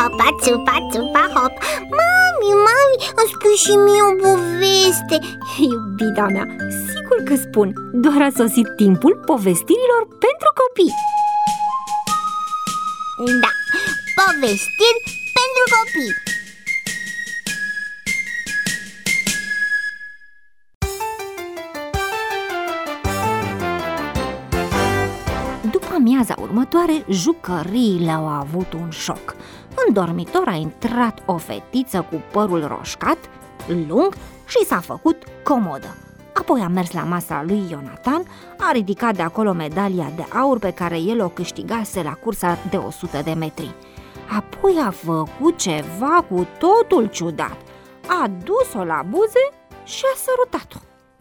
țupa, țupa, țupa, hop. Mami, îmi spui și mie o poveste. Iubita mea, sigur că spun. Doar a sosit timpul povestirilor pentru copii. Da, povestiri pentru copii. După amiaza următoare, jucăriile au avut un șoc. În dormitor a intrat o fetiță cu părul roșcat, lung, și s-a făcut comodă. Apoi a mers la masa lui Ionatan, a ridicat de acolo medalia de aur pe care el o câștigase la cursa de 100 de metri. Apoi a făcut ceva cu totul ciudat. A dus-o la buze și a sărutat-o.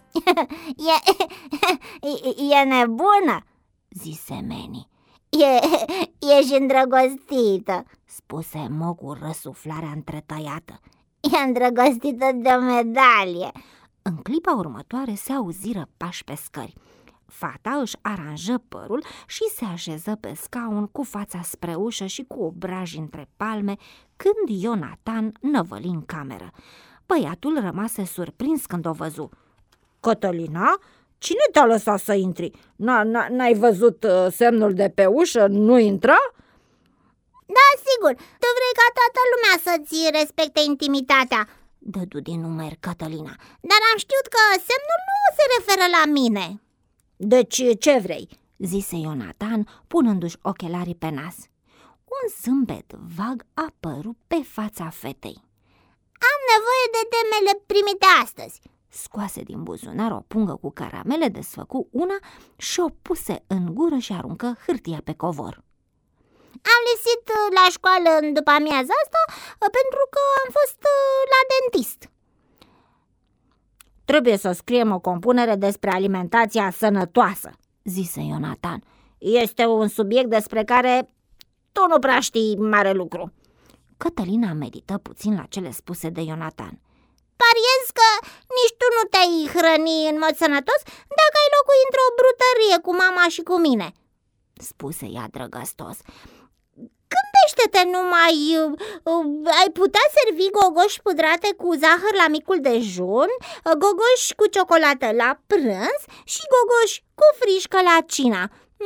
E nebună, zise Manny. Ești îndrăgostită, spuse Mo cu răsuflarea întretăiată. E îndrăgostită de o medalie. În clipa următoare se auziră pași pe scări. Fata își aranjă părul și se așeză pe scaun cu fața spre ușă și cu obraji între palme, când Ionatan năvăli în cameră. Băiatul rămase surprins când o văzu. Cătălina? Cine te-a lăsat să intri? N-ai văzut semnul de pe ușă? Nu intra? Da, sigur, tu vrei ca toată lumea să-ți respecte intimitatea, dădu din numeri Cătălina. Dar am știut că semnul nu se referă la mine. Deci ce vrei? Zise Ionatan, punându-și ochelarii pe nas. Un zâmbet vag apăru pe fața fetei. Am nevoie de temele primite astăzi. Scoase din buzunar o pungă cu caramele, desfăcu una și o puse în gură și aruncă hârtia pe covor. Am lipsit la școală în după amiaza asta pentru că am fost la dentist. Trebuie să scriem o compunere despre alimentația sănătoasă, zise Ionatan. Este un subiect despre care tu nu prea știi mare lucru. Cătălina medită puțin la cele spuse de Ionatan. Pariez că nici tu nu te-ai hrăni în mod sănătos dacă ai locui într-o brutărie cu mama și cu mine, spuse ea drăgăstos. Gândește-te numai, ai putea servi gogoși pudrate cu zahăr la micul dejun, gogoși cu ciocolată la prânz și gogoși cu frișcă la cina.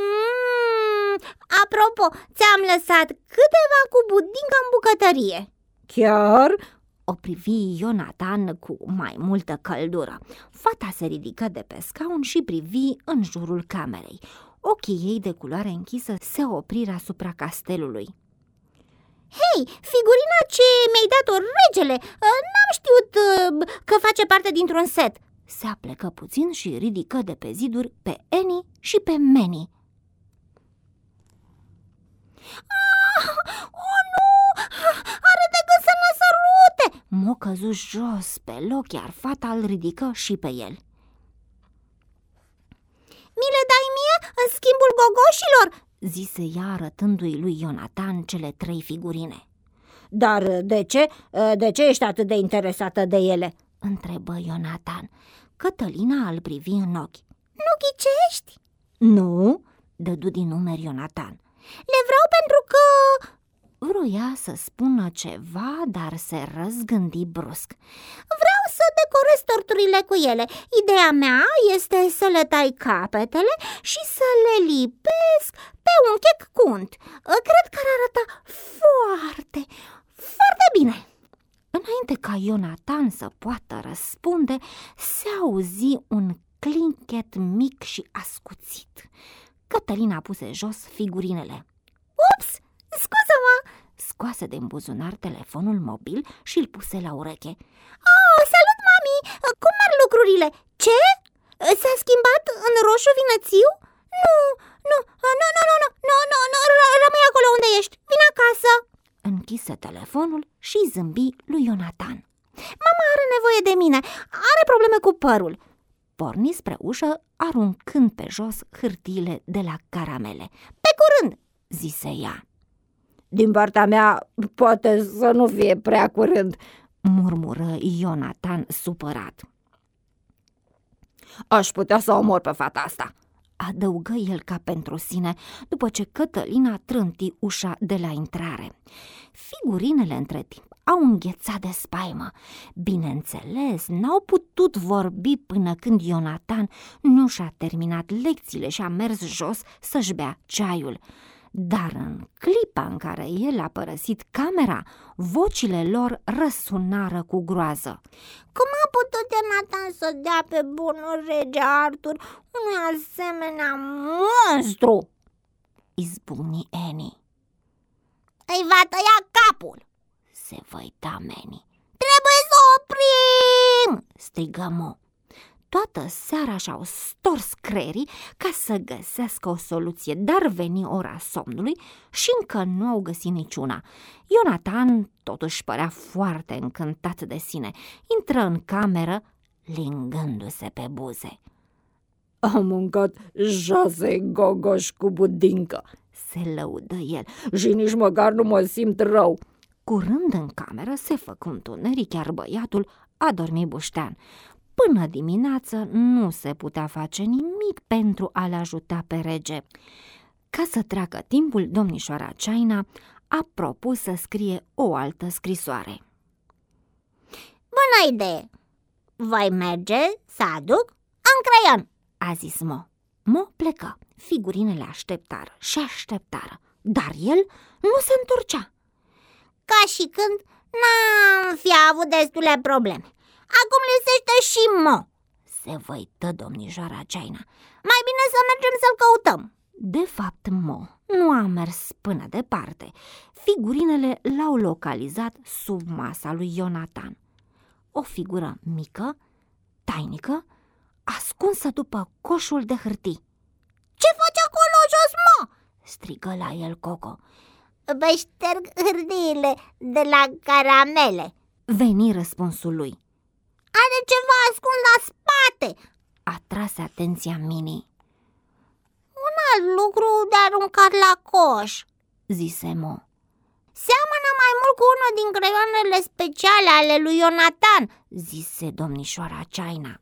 Apropo, ți-am lăsat câteva cu budincă în bucătărie. Chiar? O privi Ionatan cu mai multă căldură. Fata se ridică de pe scaun și privi în jurul camerei. Ochii ei de culoare închisă se opriră asupra castelului. Hei, figurina ce mi-ai dat-o, regele, n-am știut că face parte dintr-un set. Se aplecă puțin și ridică de pe ziduri pe Annie și pe Manny. Oh, nu! Are de gând să mă sărute! Mo căzu jos pe loc, iar fata îl ridică și pe el. Mi le dai mie în schimbul gogoșilor? Zise ea arătându-i lui Ionatan cele 3 figurine. Dar de ce? De ce ești atât de interesată de ele? Întrebă Ionatan. Cătălina îl privi în ochi. Nu ghicești? Nu, dădu din numeri Ionatan. Le vreau pentru că... Vroia să spună ceva, dar se răzgândi brusc. Vreau să decorez torturile cu ele. Ideea mea este să le tai capetele și să le lipesc pe un chec cu unt. Cred că ar arăta foarte, foarte bine. Înainte ca Ionatan să poată răspunde, se auzi un clinchet mic și ascuțit. Cătălina puse jos figurinele. Ups! Scuză-mă! Scoase din buzunar telefonul mobil și îl puse la ureche. Oh, salut, mami! Cum merg lucrurile? Ce? S-a schimbat în roșu vinățiu? Nu, rămâi acolo unde ești. Vino acasă! Închise telefonul și zâmbi lui Ionatan. Mama are nevoie de mine. Are probleme cu părul. Porni spre ușă, aruncând pe jos hârtiile de la caramele. Pe curând! Zise ea. Din partea mea, poate să nu fie prea curând, murmură Ionatan supărat. Aș putea să omor pe fata asta, adăugă el ca pentru sine, după ce Cătălina trânti ușa de la intrare. Figurinele între timp au înghețat de spaimă. Bineînțeles, n-au putut vorbi până când Ionatan nu și-a terminat lecțiile și a mers jos să-și bea ceaiul. Dar în clipa în care el a părăsit camera, vocile lor răsunară cu groază. Cum a putut Ionatan să dea pe bunul rege Artur unui asemenea monstru? Izbucni Annie. Îi va tăia capul, se văita Manny. Trebuie să oprim, strigă Mo. Toată seara și-au stors creierii ca să găsească o soluție, dar veni ora somnului și încă nu au găsit niciuna. Ionatan totuși părea foarte încântat de sine. Intră în cameră, lingându-se pe buze. Am mâncat 6 gogoși cu budincă, se lăudă el, și nici măcar nu mă simt rău. Curând în cameră se făcu întuneric, iar băiatul a dormit buștean. Până dimineață nu se putea face nimic pentru a-l ajuta pe rege. Ca să treacă timpul, domnișoara China a propus să scrie o altă scrisoare. Bună idee! Voi merge să aduc un creion, a zis Mo. Mo plecă. Figurinele așteptară, dar el nu se întorcea. Ca și când n-am fi avut destule probleme. Acum lipsește și Mo, se văită domnișoara China. Mai bine să mergem să-l căutăm. De fapt, Mo nu a mers până departe. Figurinele l-au localizat sub masa lui Ionatan. O figură mică, tainică, ascunsă după coșul de hârtii. Ce faci acolo jos, Mo? strigă la el Coco. Vă șterg hârtiile de la caramele, veni răspunsul lui. Are ceva ascuns la spate, atrase atenția Minnie. Un alt lucru de aruncat la coș, zise Mo. Seamănă mai mult cu unul din creioanele speciale ale lui Ionatan, zise domnișoara China.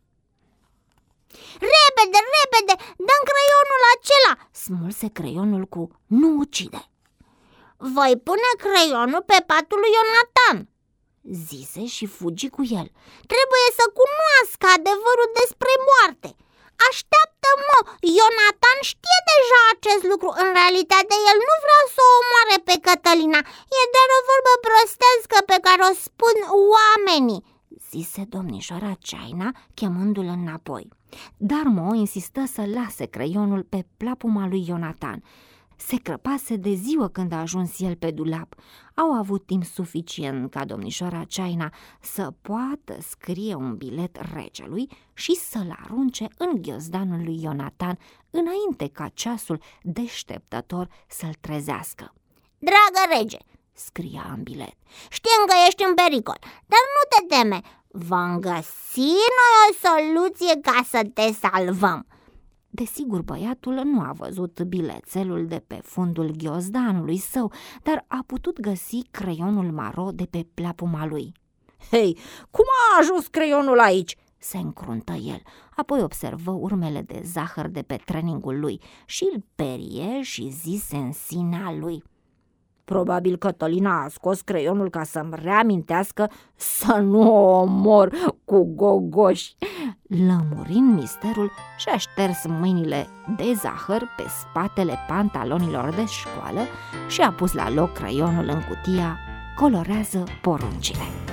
Repede, dă-mi creionul acela, smulse creionul cu nu ucide. Voi pune creionul pe patul lui Ionatan, zise și fugi cu el. Trebuie să cunoască adevărul despre moarte. Așteaptă-mă, Ionatan știe deja acest lucru. În realitate el nu vrea să o omoare pe Cătălina. E doar o vorbă prostească pe care o spun oamenii, zise domnișoara China, chemându-l înapoi. Dar Mo insistă să lase creionul pe plapuma lui Ionatan. Se crăpase de ziua când a ajuns el pe dulap. Au avut timp suficient ca domnișoara China să poată scrie un bilet regelui și să-l arunce în ghiozdanul lui Ionatan înainte ca ceasul deșteptător să-l trezească. Dragă rege, scria în bilet, știm că ești în pericol, dar nu te teme. Vom găsi noi o soluție ca să te salvăm. Desigur, băiatul nu a văzut bilețelul de pe fundul ghiozdanului său, dar a putut găsi creionul maro de pe plapuma lui. Hei, cum a ajuns creionul aici? se încruntă el, apoi observă urmele de zahăr de pe treningul lui și îl perie și zise în sinea lui. Probabil Cătălina a scos creionul ca să-mi reamintească să nu o omor cu gogoși. Lămurind misterul, și-a șters mâinile de zahăr pe spatele pantalonilor de școală și a pus la loc creionul în cutia Colorează poruncile.